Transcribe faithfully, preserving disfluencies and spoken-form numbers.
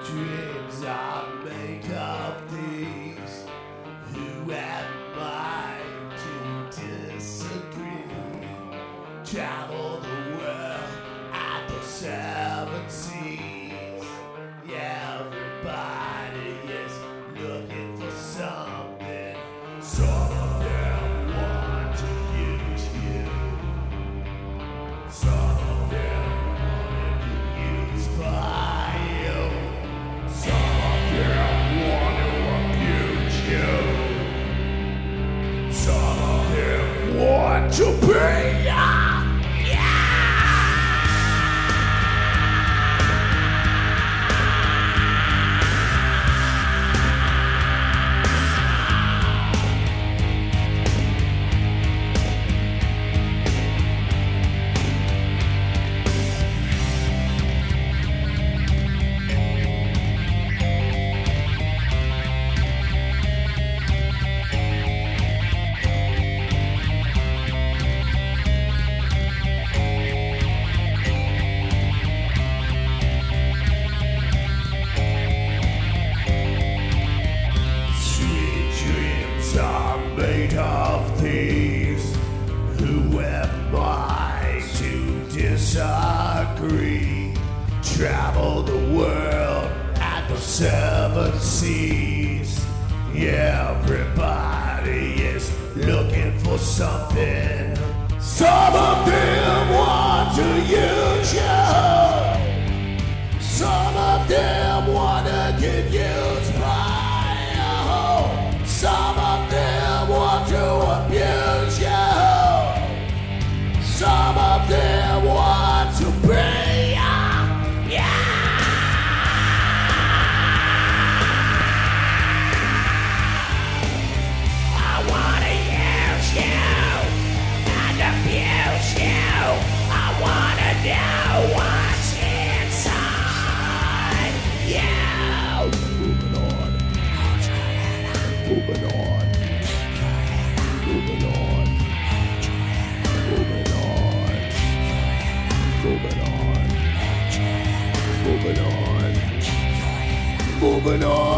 dreams are made of these. Who am I to disagree? Travel the world at the seven seas. Yeah, everybody is looking for something. Some of them want to use you. Some of them want to be used by you. Some of them want to abuse you. Some of them want to be you. Made of these. Who am I to disagree? Travel the world at the seven seas. Yeah, everybody is looking for something. Some of them want to use you. Some of them want to get used by you. Some of them want to abuse you. Some of them want to be you. Yeah. I wanna use you and abuse you. I wanna know what's inside you. Moving on. Moving on. Moving on. Moving on. Moving on. Moving on. Moving on.